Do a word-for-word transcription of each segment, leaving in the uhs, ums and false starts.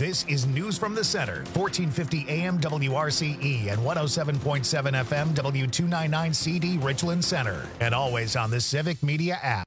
This is News from the Center, fourteen fifty A M W R C E and one oh seven point seven F M W two ninety-nine C D Richland Center. And always on the Civic Media app.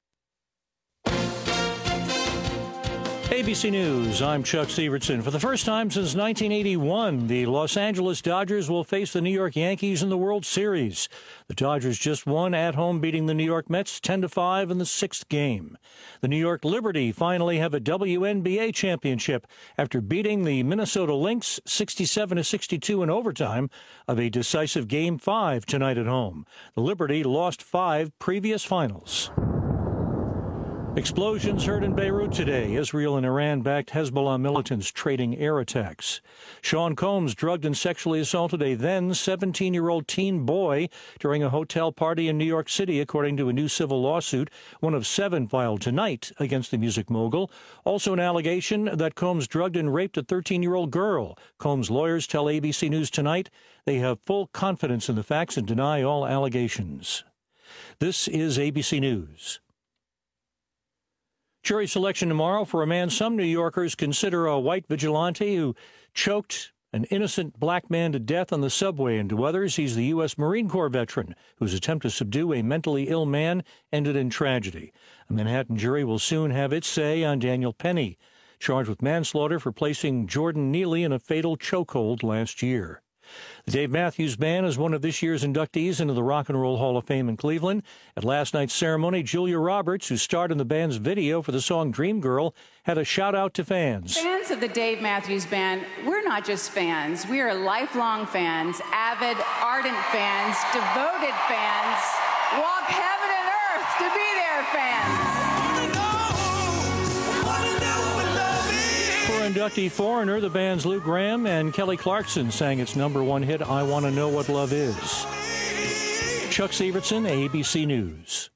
A B C News, I'm Chuck Severson. For the first time since nineteen eighty-one, the Los Angeles Dodgers will face the New York Yankees in the World Series. The Dodgers just won at home, beating the New York Mets ten to five in the sixth game. The New York Liberty finally have a W N B A championship after beating the Minnesota Lynx sixty-seven to sixty-two in overtime of a decisive Game five tonight at home. The Liberty lost five previous finals. Explosions heard in Beirut today. Israel and Iran backed Hezbollah militants trading air attacks. Sean Combs drugged and sexually assaulted a then seventeen-year-old teen boy during a hotel party in New York City, according to a new civil lawsuit, one of seven filed tonight against the music mogul. Also an allegation that Combs drugged and raped a thirteen-year-old girl. Combs' lawyers tell A B C News tonight they have full confidence in the facts and deny all allegations. This is A B C News. Jury selection tomorrow for a man some New Yorkers consider a white vigilante who choked an innocent black man to death on the subway, and to others, he's the U S Marine Corps veteran whose attempt to subdue a mentally ill man ended in tragedy. A Manhattan jury will soon have its say on Daniel Penny, charged with manslaughter for placing Jordan Neely in a fatal chokehold last year. The Dave Matthews Band is one of this year's inductees into the Rock and Roll Hall of Fame in Cleveland. At last night's ceremony, Julia Roberts, who starred in the band's video for the song Dream Girl, had a shout-out to fans. Fans of the Dave Matthews Band, we're not just fans. We are lifelong fans, avid, ardent fans, devoted fans, walk heaven and earth to be there fans. Inductee Foreigner, the band's Lou Gramm and Kelly Clarkson sang its number one hit, I Want to Know What Love Is. Chuck Severson, A B C News.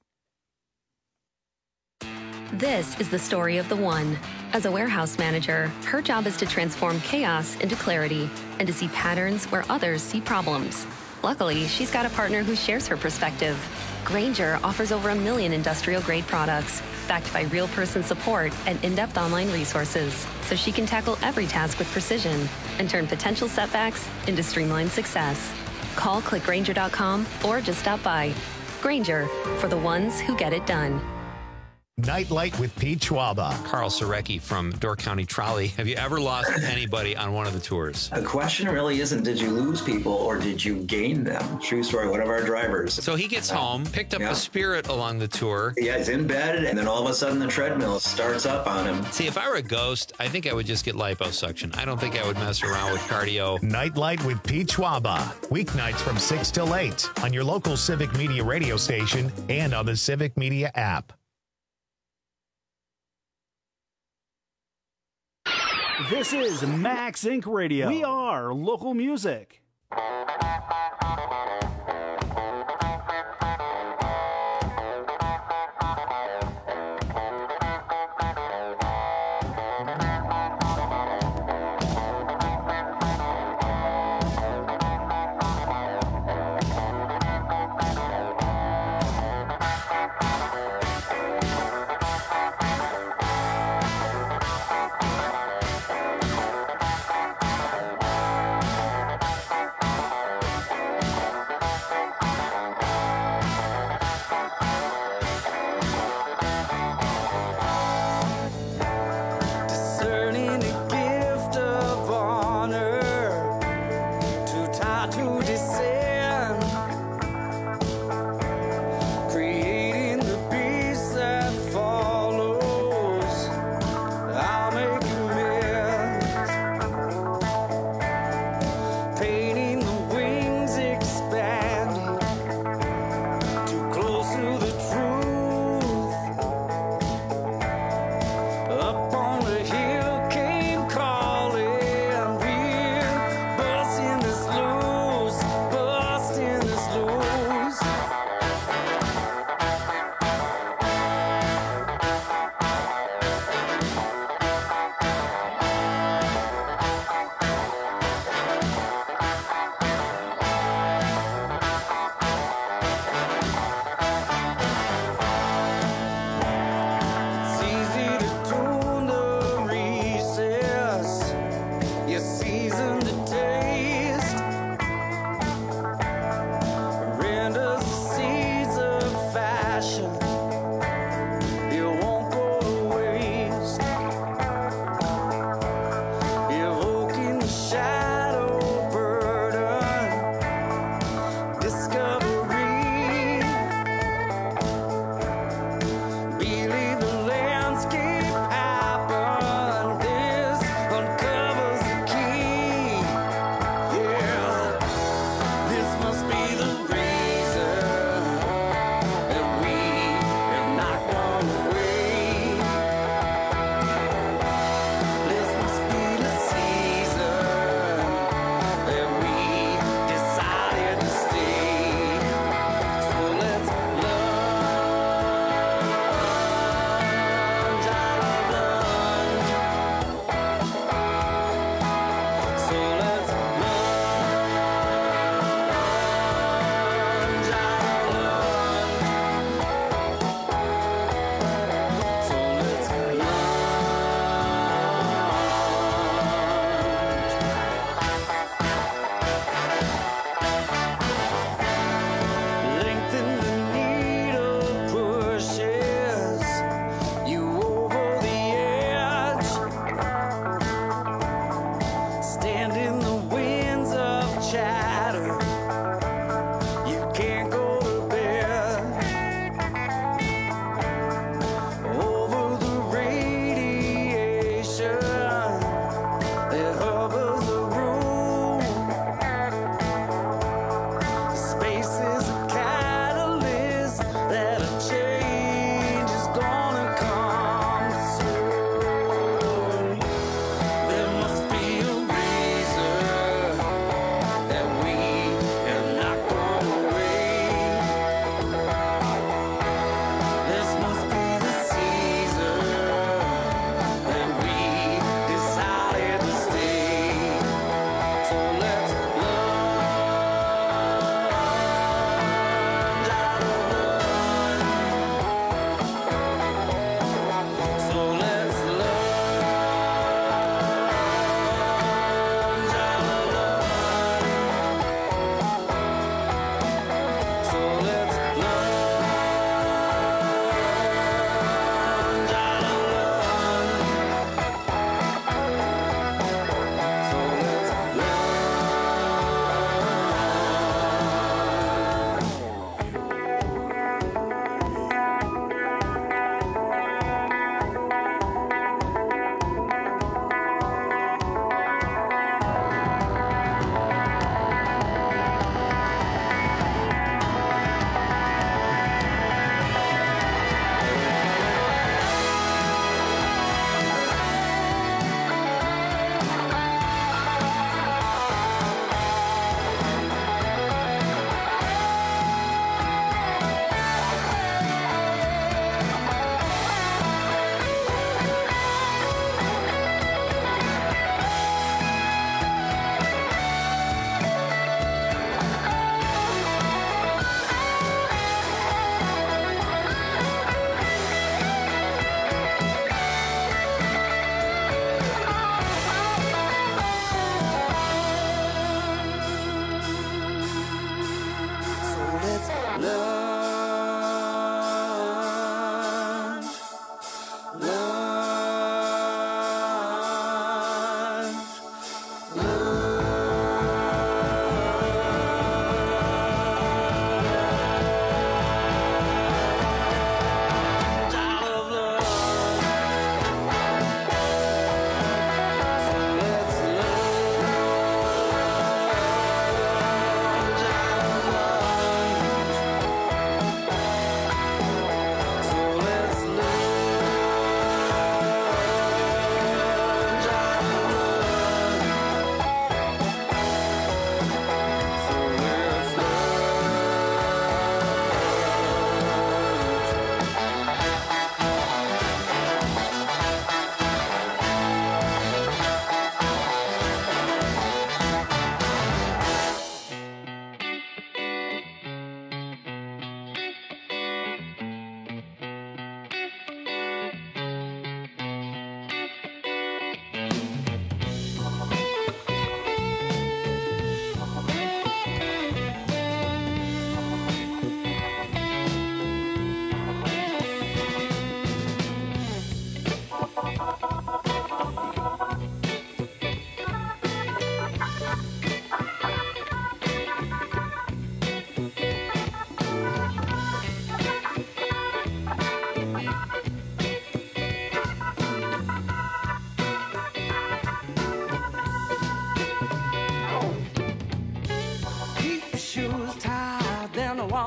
This is the story of the one. As a warehouse manager, her job is to transform chaos into clarity and to see patterns where others see problems. Luckily, she's got a partner who shares her perspective. Grainger offers over a million industrial-grade products, backed by real-person support and in-depth online resources, so she can tackle every task with precision and turn potential setbacks into streamlined success. Call click grainger dot com or just stop by. Grainger, for the ones who get it done. Nightlight with Pete Schwaba. Carl Surecki from Door County Trolley. Have you ever lost anybody on one of the tours? The question really isn't did you lose people or did you gain them? True story, one of our drivers. So he gets home, picked up yeah. a Spirit along the tour. Yeah, he's in bed, and then all of a sudden the treadmill starts up on him. See, if I were a ghost, I think I would just get liposuction. I don't think I would mess around with cardio. Nightlight with Pete Schwaba. Weeknights from six till eight on your local Civic Media radio station and on the Civic Media app. This is Max Incorporated. Radio. We are local music.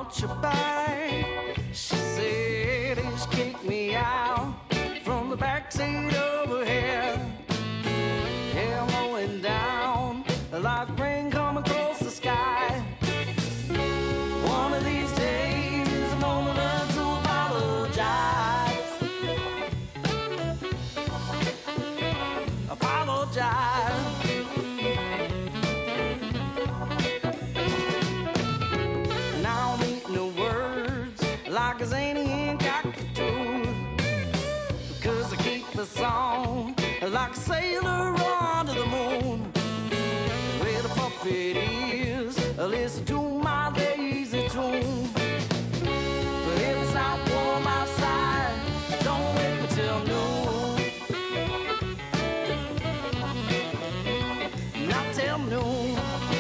want you back. She said and she kicked me out from the backseat over here. Yeah, I'm going down like rain coming across the sky. One of these days I'm gonna learn to apologize. Apologize. Now I'm eating the words like a zany and cockatoo, because I keep the song like a sailor under the moon. Where the puppet is, listen to my lazy tune. But if it's not warm outside, don't wait until noon. Not till noon.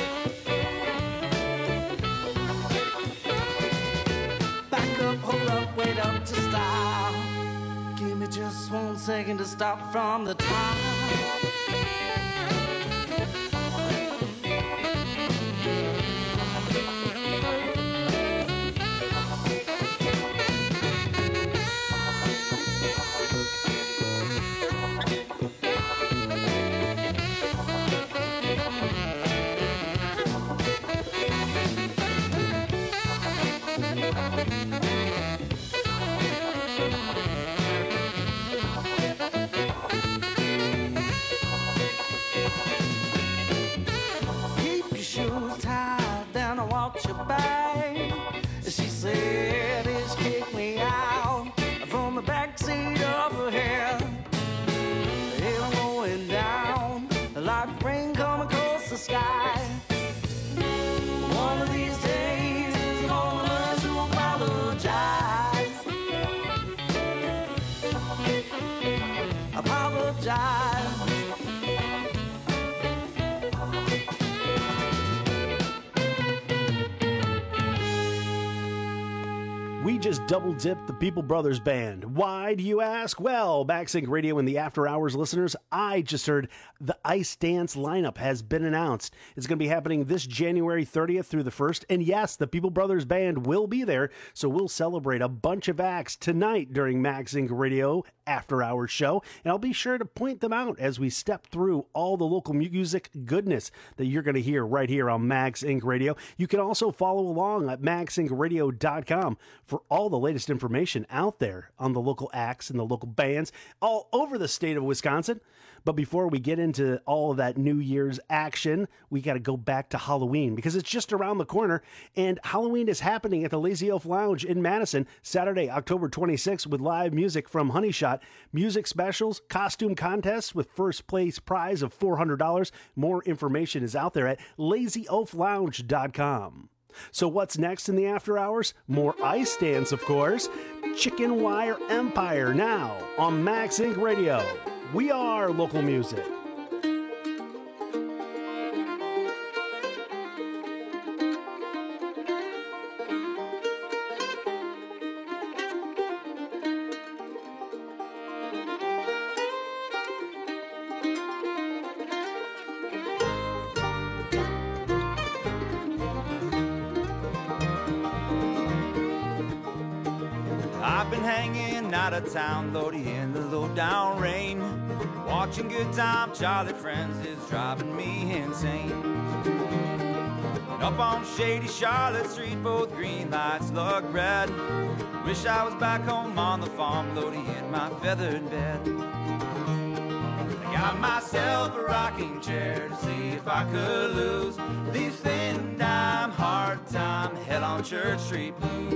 Back up, hold up, wait up to stop. Give me just one second to stop from the top. Keep your shoes tied, then I want you back. She said it's kicked me out from the backseat of her hair. Yeah, I'm going down like rain coming across the sky. One of these days I'm gonna learn to apologize. Apologize. We just double dipped the People Brothers Band. Why, do you ask? Well, MaxSync Radio and the After Hours listeners, I just heard the Ice Dance lineup has been announced. It's going to be happening this January thirtieth through the first. And yes, the People Brothers Band will be there. So we'll celebrate a bunch of acts tonight during MaxSync Radio After Hours show. And I'll be sure to point them out as we step through all the local music goodness that you're going to hear right here on MaxSync Radio. You can also follow along at max sync radio dot com for all the latest information out there on the local acts and the local bands all over the state of Wisconsin. But before we get into all of that New Year's action, we got to go back to Halloween because it's just around the corner. And Halloween is happening at the Lazy Elf Lounge in Madison, Saturday, October twenty-sixth, with live music from Honey Shot, music specials, costume contests with first place prize of four hundred dollars. More information is out there at lazy elf lounge dot com. So what's next in the after hours? More Ice Dance, of course. Chicken Wire Empire now on MaxSync Radio. We are local music. I've been hanging out of town, loading in the low down rain, watching Good Time Charlie Friends is driving me insane. And up on shady Charlotte Street, both green lights look red. Wish I was back home on the farm, loading in my feathered bed. I got myself a rocking chair to see if I could lose these thin dime, hard time, hell on Church Street blues.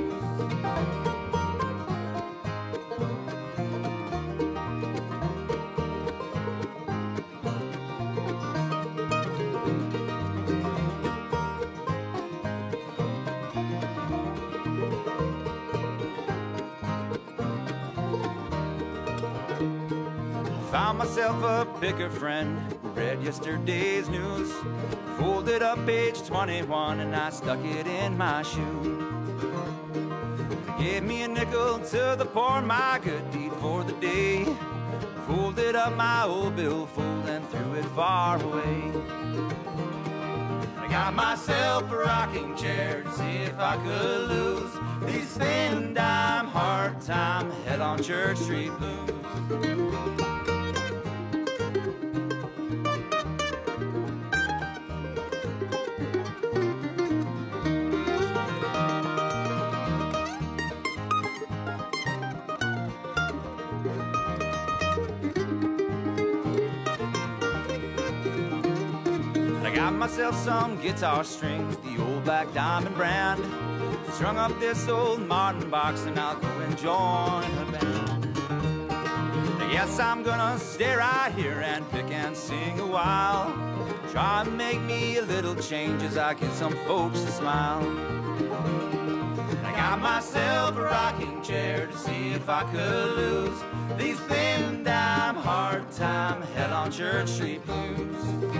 Found myself a picker friend who read yesterday's news, folded up page twenty-one and I stuck it in my shoe. They gave me a nickel to the poor, my good deed for the day. Folded up my old billfold and threw it far away. I got myself a rocking chair to see if I could lose these thin dime hard time head on Church Street blues. Got myself some guitar strings, the old Black Diamond brand. Strung up this old Martin box and I'll go and join a band. Yes, I'm gonna stay right here and pick and sing a while. Try and make me a little change as I get some folks to smile. I got myself a rocking chair to see if I could lose these thin dime hard time head on Church Street blues.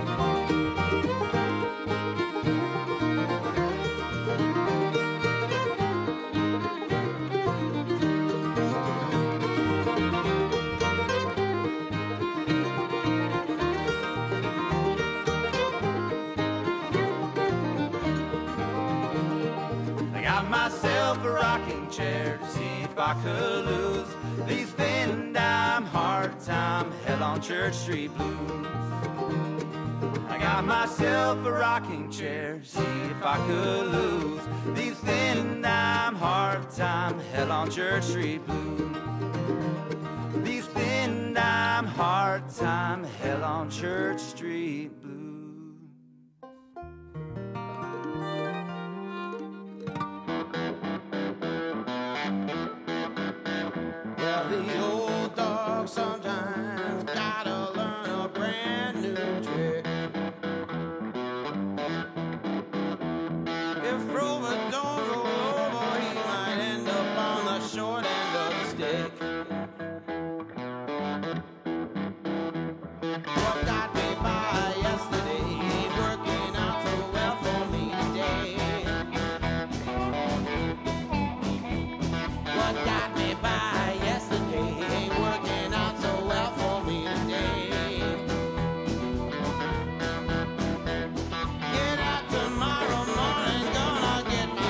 Myself a rocking chair to see if I could lose these thin dime hard time hell on Church Street blues. I got myself a rocking chair to see if I could lose these thin dime hard time hell on Church Street blues. These thin dime hard time hell on Church Street blues. The old dog sometimes gotta learn a brand new trick. If Rover don't roll over, he might end up on the short end of the stick. What got me by yesterday ain't working out so well for me today. What got me by get out tomorrow morning, gonna get my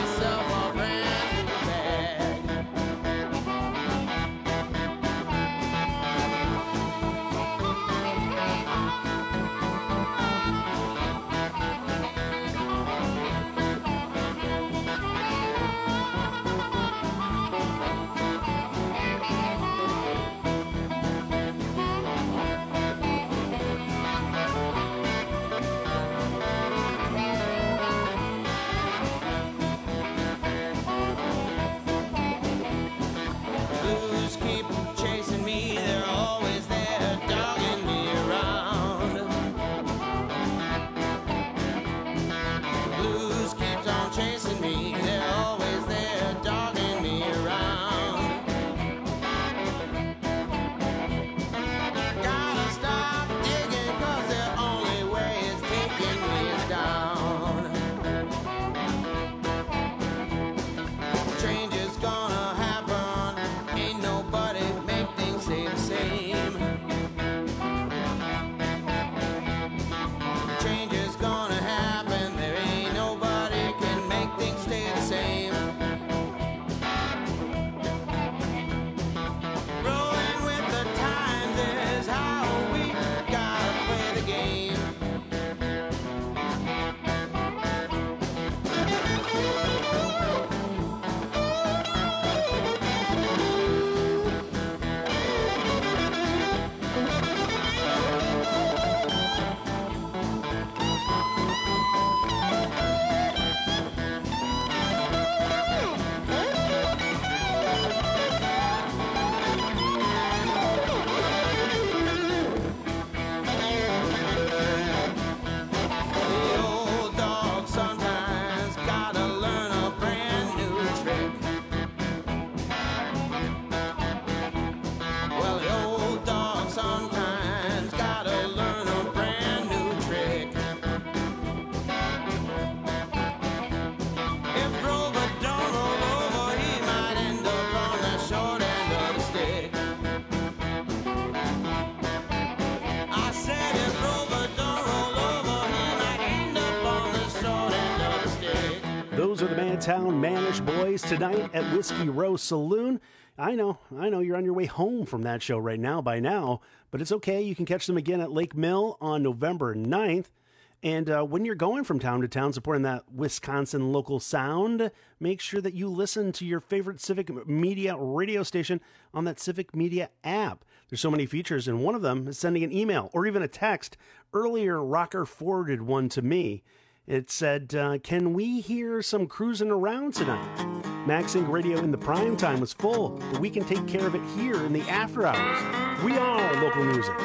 are the Mantown Manish Boys tonight at Whiskey Row Saloon. I know, I know you're on your way home from that show right now by now, but it's okay. You can catch them again at Lake Mill on November ninth. And uh, when you're going from town to town supporting that Wisconsin local sound, make sure that you listen to your favorite Civic Media radio station on that Civic Media app. There's so many features, and one of them is sending an email or even a text. Earlier, Rocker forwarded one to me. It said, uh, can we hear some cruising around tonight? Max Inc Radio in the prime time was full, but we can take care of it here in the after hours. We are local music.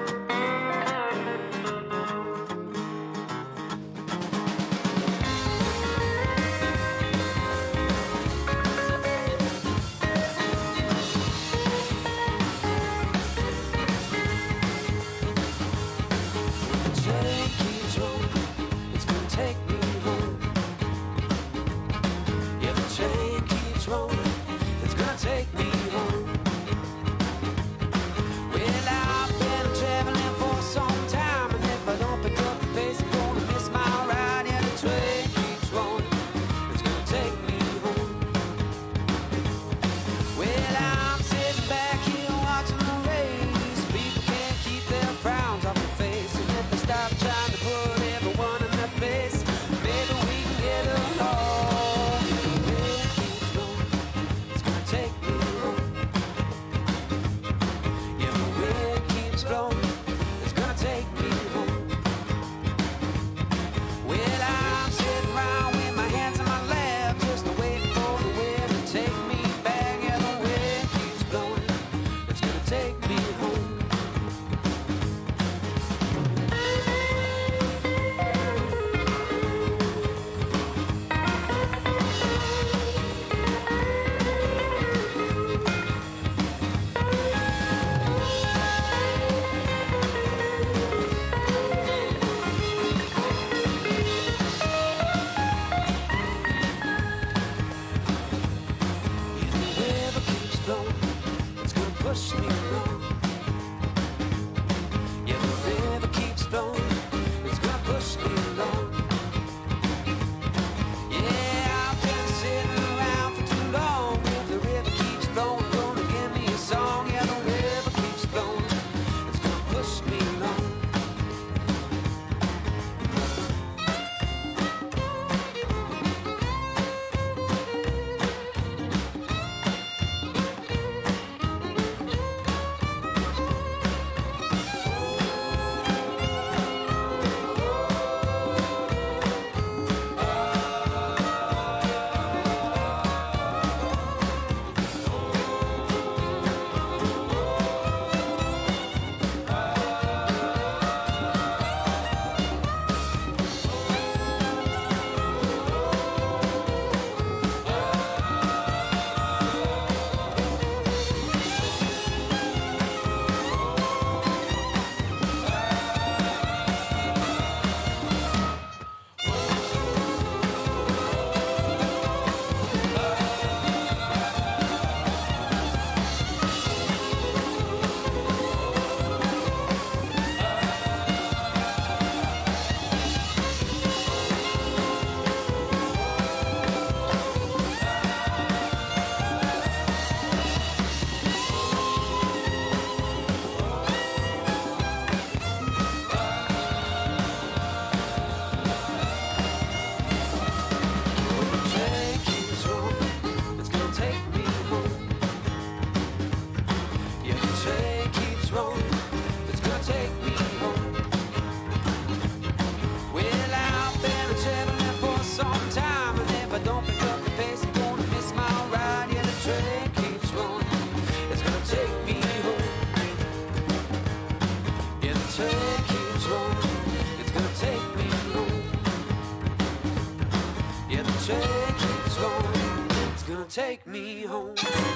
Take me home.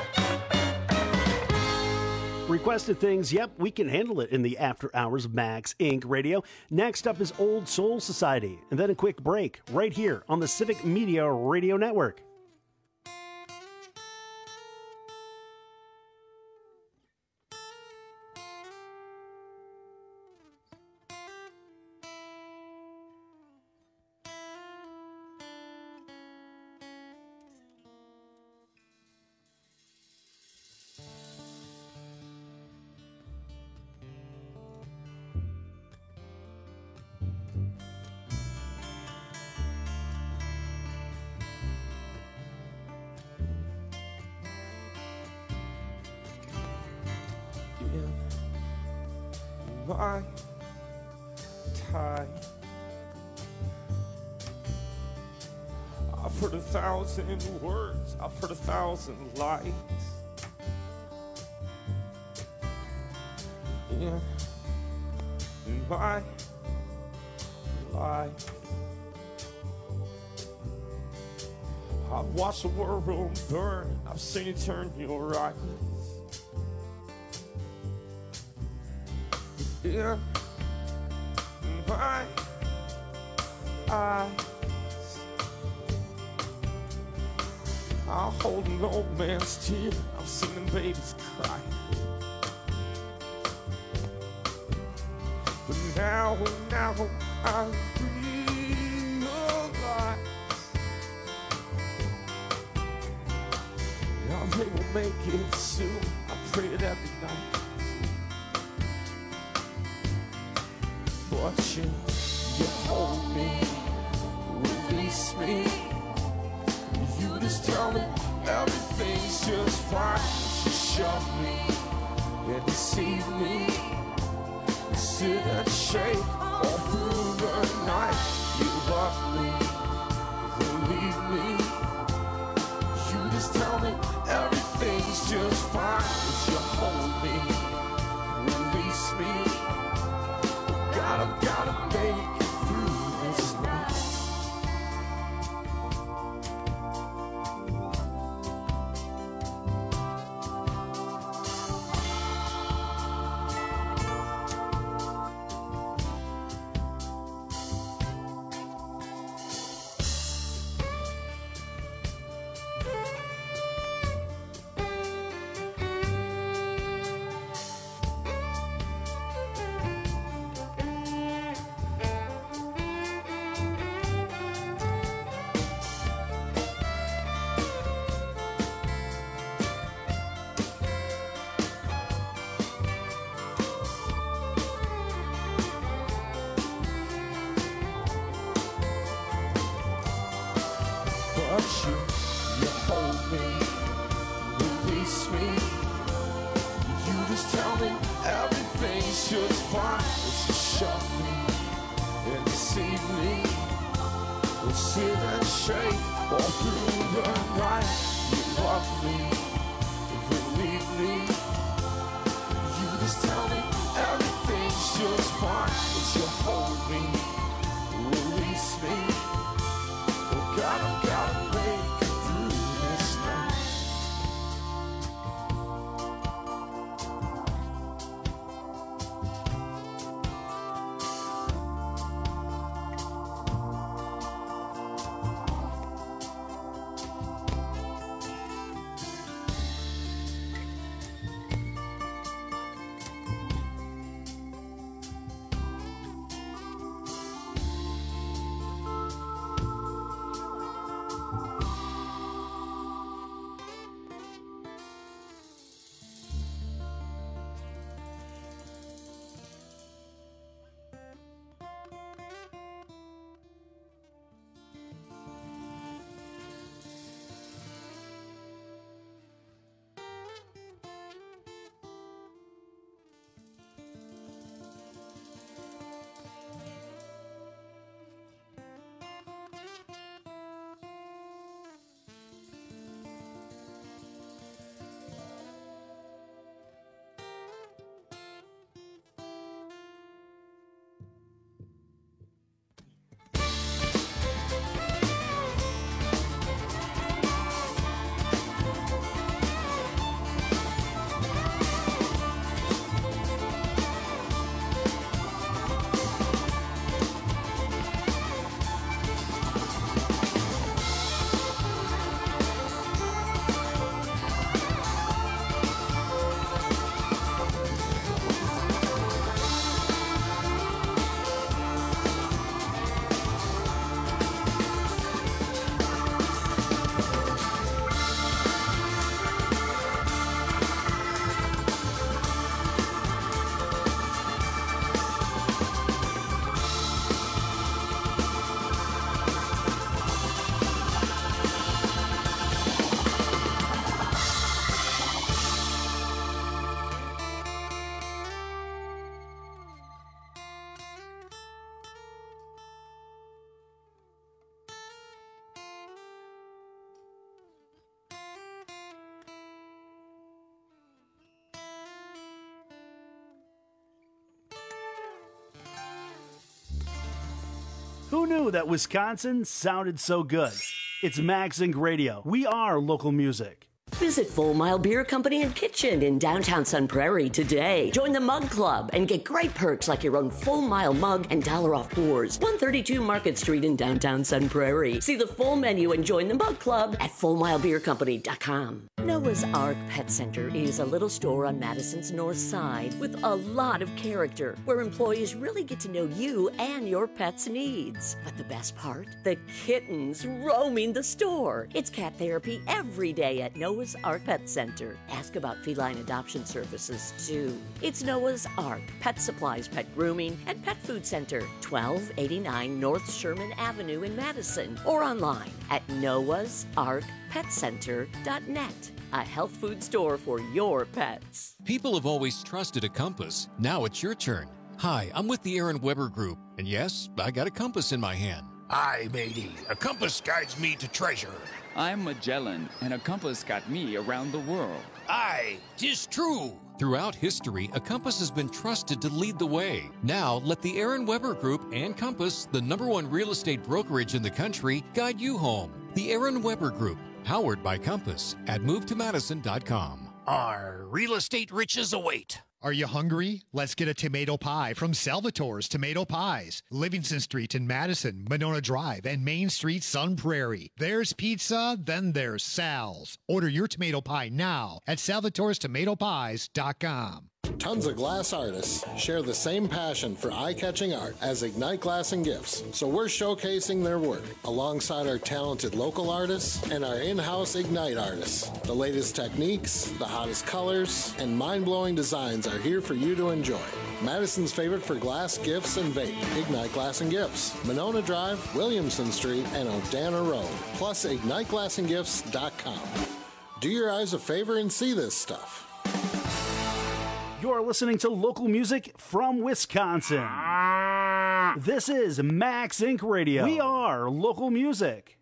Requested things, yep, we can handle it in the after hours of Max Inc Radio. Next up is Old Soul Society, and then a quick break right here on the Civic Media Radio Network. my time. I've heard a thousand words, I've heard a thousand lies. In, in my life, I've watched the world burn, I've seen it turn your eyes. In my eyes, I'll hold an old man's tear, I've seen them babies cry. But now, now I realize now they will make it soon. I pray it every night. But you, you hold me, release me. You just tell me everything's just fine. You shove me and deceive me. You sit and shake all through the night. You love me, believe me. You just tell me everything's just fine. As you hold me, release me. God, I've gotta make it through this night. But you, you hold me, release me. You just tell me everything's just fine. As you shove me and deceive me. We'll sit and shake all through the night. You love me, believe me. You just tell me everything's just fine. As you hold me, release me. Oh God, I've gotta make it through this night. Who knew that Wisconsin sounded so good? It's Max Inc Radio. We are local music. Visit Full Mile Beer Company and Kitchen in downtown Sun Prairie today. Join the Mug Club and get great perks like your own Full Mile mug and dollar off pours. one thirty-two Market Street in downtown Sun Prairie. See the full menu and join the Mug Club at full mile beer company dot com. Noah's Ark Pet Center is a little store on Madison's north side with a lot of character, where employees really get to know you and your pet's needs. But the best part? The kittens roaming the store. It's cat therapy every day at Noah's Ark Pet Center. Ask about feline adoption services, too. It's Noah's Ark Pet Supplies, Pet Grooming, and Pet Food Center, twelve eighty-nine North Sherman Avenue in Madison, or online at noahs ark pet center dot net. A health food store for your pets. People have always trusted a compass. Now it's your turn. Hi, I'm with the Aaron Weber Group, and yes, I got a compass in my hand. Aye, matey. A compass guides me to treasure. I'm Magellan, and a compass got me around the world. Aye, 'tis true. Throughout history, a compass has been trusted to lead the way. Now, let the Aaron Weber Group and Compass, the number one real estate brokerage in the country, guide you home. The Aaron Weber Group, powered by Compass, at move to madison dot com. Our real estate riches await. Are you hungry? Let's get a tomato pie from Salvatore's Tomato Pies. Livingston Street in Madison, Monona Drive, and Main Street, Sun Prairie. There's pizza, then there's Sal's. Order your tomato pie now at salvatores tomato pies dot com. Tons of glass artists share the same passion for eye-catching art as Ignite Glass and Gifts, so we're showcasing their work alongside our talented local artists and our in-house Ignite artists. The latest techniques, the hottest colors, and mind-blowing designs are here for you to enjoy. Madison's favorite for glass, gifts, and vape, Ignite Glass and Gifts, Monona Drive, Williamson Street, and Odana Road, plus ignite glass and gifts dot com. Do your eyes a favor and see this stuff. You're listening to local music from Wisconsin. This is Max Inc Radio. We are local music.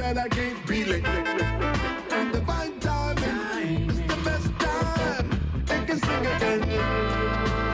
that I can't relate. And the fine timing is the best time. They can sing again.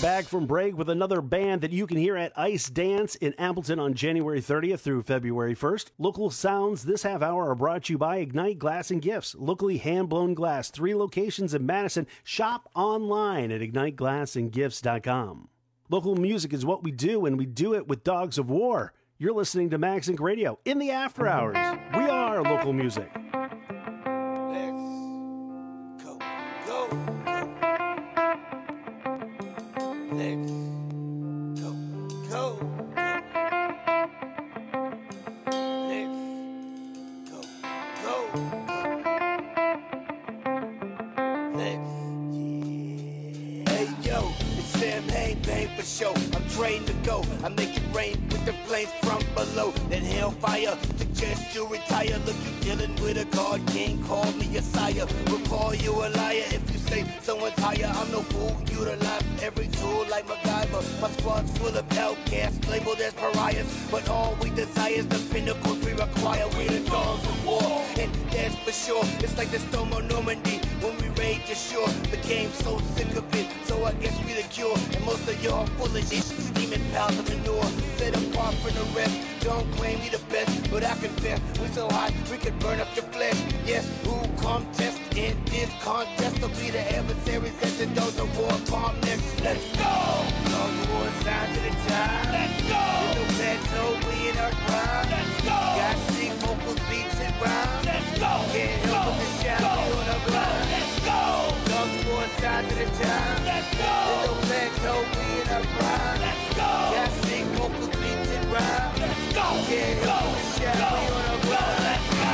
back from break with another band that you can hear at Ice Dance in Appleton on January thirtieth through February first. Local sounds this half hour are brought to you by Ignite Glass and Gifts. Locally hand-blown glass, three locations in Madison. Shop online at ignite glass and gifts dot com. Local music is what we do, and we do it with Dogs of War. You're listening to Max Inc Radio in the after hours. We are local music. Let's go, go, go. Let's go, go, go. Let's, yeah. Hey yo, it's Sam Hain, bang for show. I'm trained to go. I make it rain with the flames from below. Then hellfire, suggest you retire. Look, you dealing with a god king, call me a sire. We'll call you a liar if you say someone's higher. I'm no fool, utilize every tool like MacGyver. My squad's full of outcasts, labeled as pariahs. But all we desire is the pinnacles we require. We're the dogs of war, and that's for sure. It's like the storm on Normandy when we raid the shore. The game's so sick of it, so I guess we the cure. And most of y'all full of shit, steaming piles of manure. Set apart from the rest, don't claim we the best, but I confess we so hot we could burn up your flesh. Yes, who contest in this contest will be the adversaries at the doors of war. Palm next, let's go. Dogs of war sign to the time. Let's go. With no plateau, we in our prime. Let's go. Got sick vocals, beats and rhymes. Let's go. Can't help but to shout, we on our grind. Let's go. Dogs of war sign to the time. Let's go. With no plateau, we in our prime. Let's go. Got sick vocals, beats and rhymes. Let's go. Can't help but to shout, we on our grind. Let's go.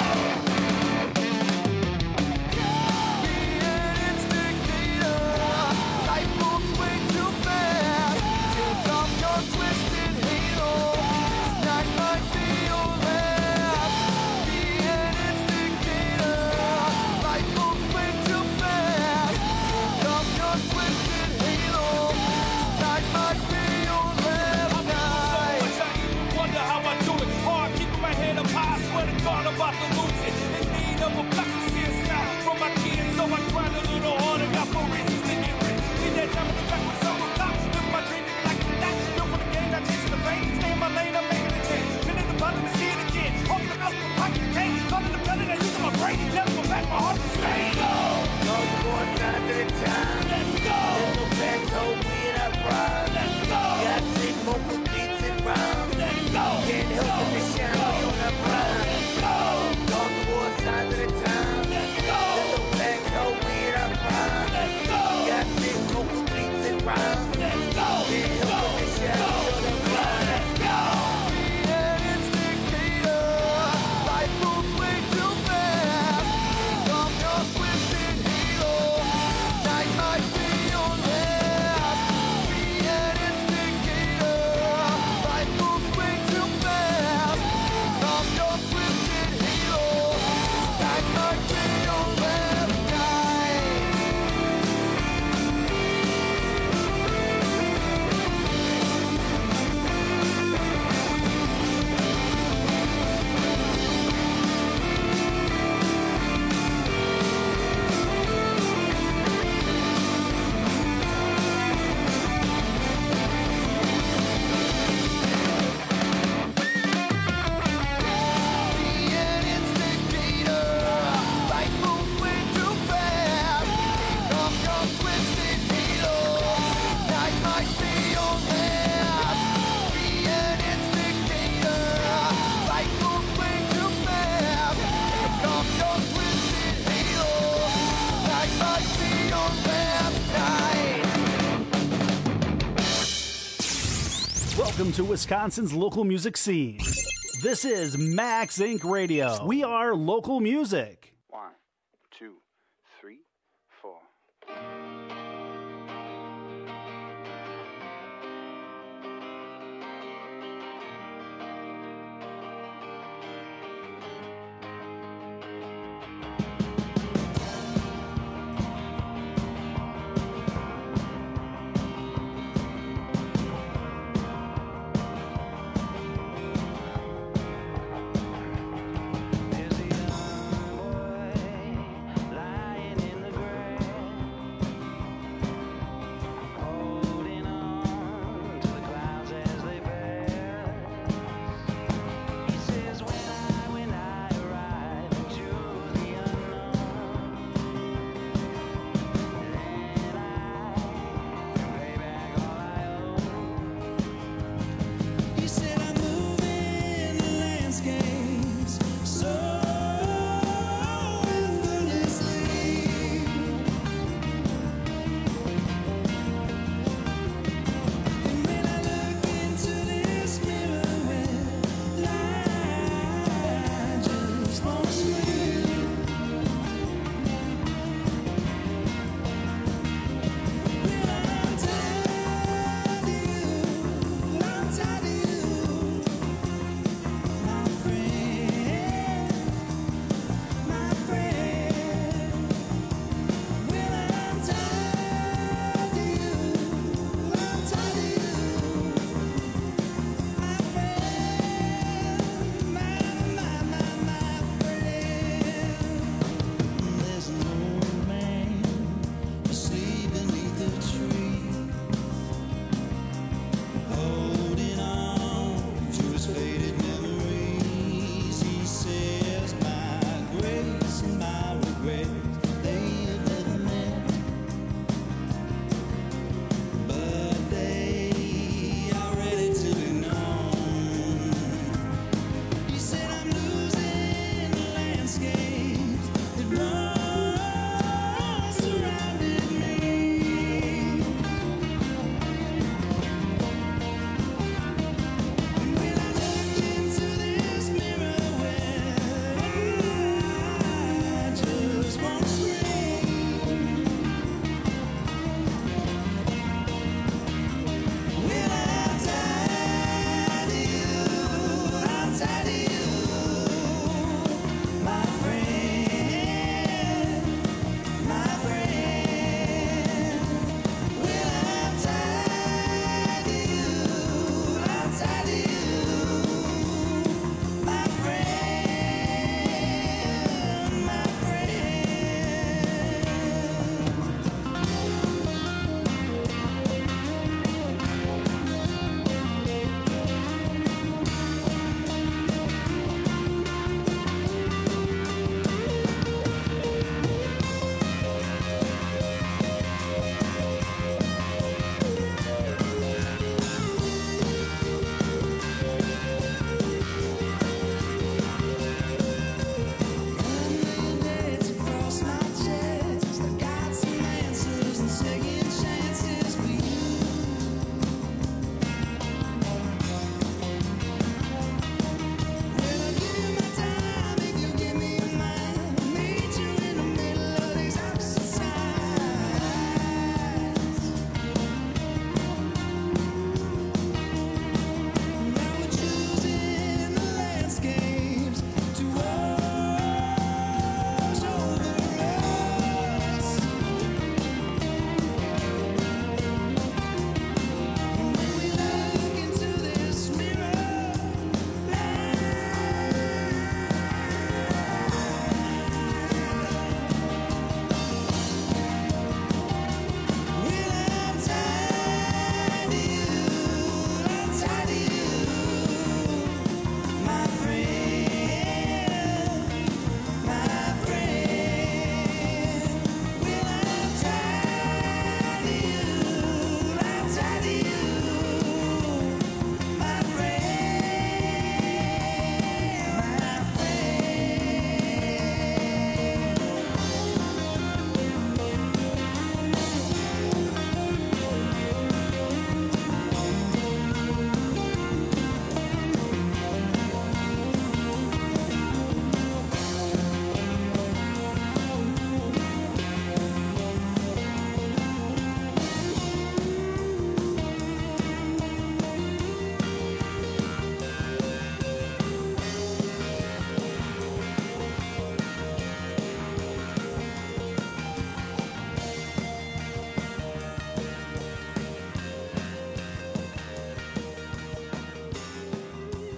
About to lose it. In need of a blessing, see a smile from my kids. So I grind a little harder, got more reasons to get rich. Need that time in the back with some top. Live my dream, nigga, like the die. Built for the game, not chasing the fame. Stay in my lane, I'm making a change. Been in the bottom and see it again. Open the mouth, pocket the cane. Caught in the belly, now using my brain. Never go back, my heart is staying. Dogs of war, time to the time. Let's go. There's no plateau, we in our prime. Let's go. Got sick vocal beats and rhymes. Let's go. Can't help but to shine, we on our prime. Dogs of war, signs of the time. Let's go. There's no plateau, we in our prime. Let's go. Got sick vocal beats and rhymes. Let's go. Can't help but to shine, we on our prime. Let's go. Welcome to Wisconsin's local music scene. This is Max Inc Radio. We are local music. One, two, three, four. There's a young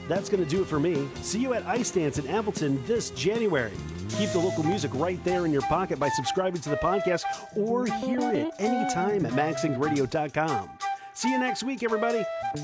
That's going to do it for me. See you at Ice Dance in Appleton this January. Keep the local music right there in your pocket by subscribing to the podcast or hear it anytime at max inc radio dot com. See you next week, everybody.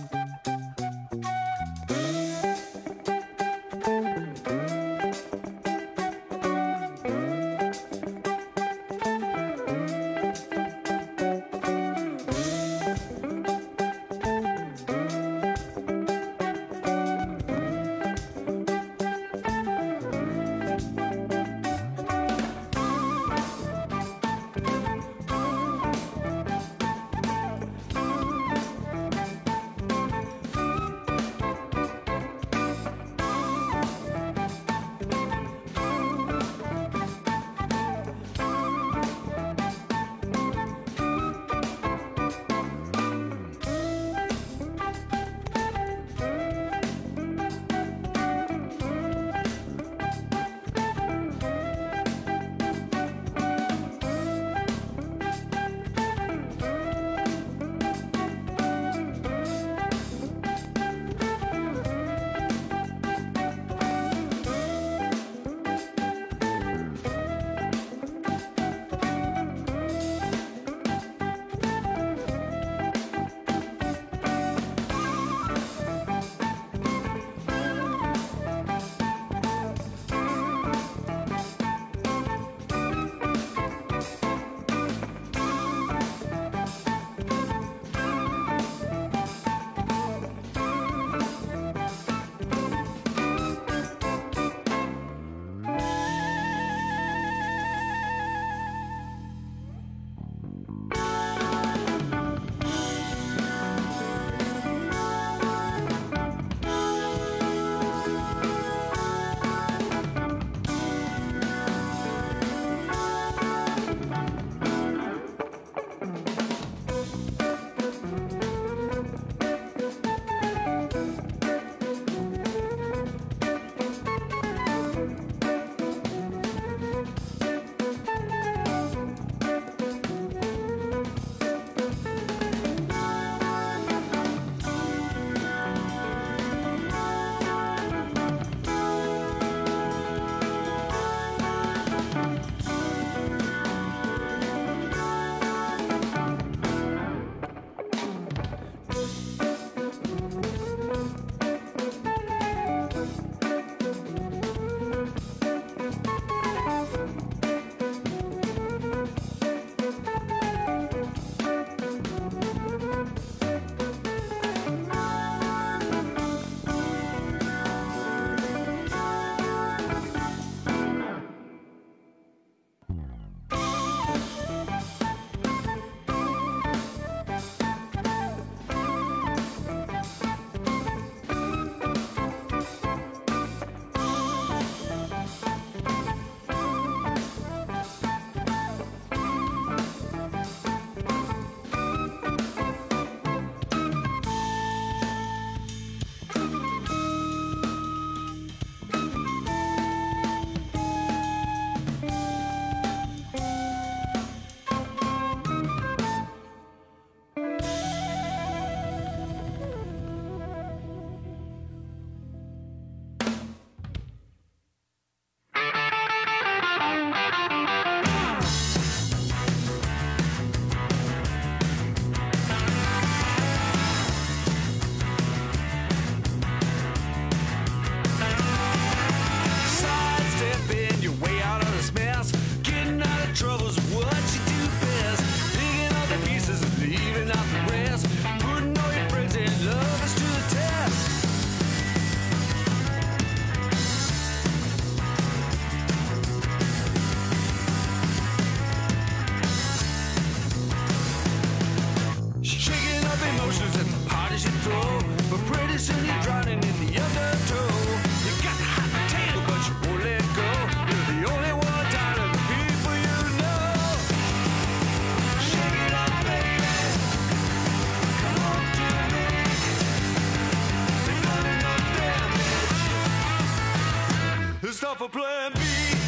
for plan B.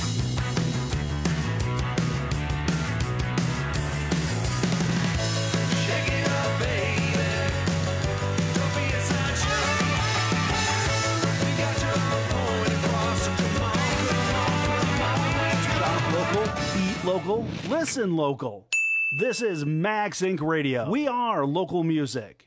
Shake it up, baby. Don't be a sideshow. local, listen local. This is Max Incorporated. Radio. We are local music.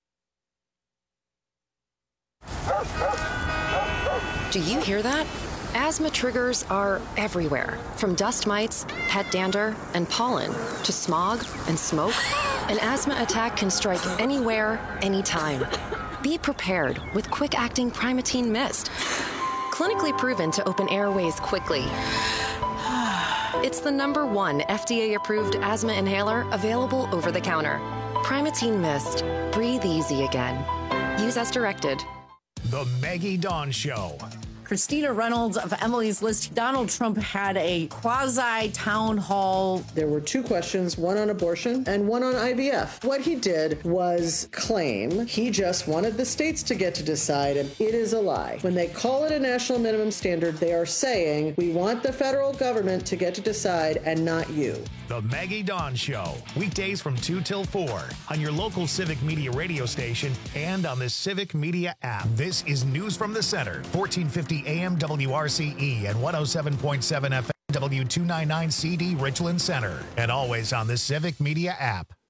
Do you hear that? Asthma triggers are everywhere, from dust mites, pet dander, and pollen, to smog and smoke. An asthma attack can strike anywhere, anytime. Be prepared with quick-acting Primatene Mist. Clinically proven to open airways quickly. It's the number one F D A-approved asthma inhaler available over the counter. Primatene Mist. Breathe easy again. Use as directed. The Maggie Dawn Show. Christina Reynolds of Emily's List. Donald Trump had a quasi-town hall. There were two questions, one on abortion and one on I V F. What he did was claim he just wanted the states to get to decide, and it is a lie. When they call it a national minimum standard, they are saying, we want the federal government to get to decide and not you. The Maggie Dawn Show. Weekdays from two till four on your local Civic Media radio station and on the Civic Media app. This is News from the Center, fourteen fifty A M W R C E and one oh seven point seven F M W two ninety-nine C D Richland Center. And always on the Civic Media app.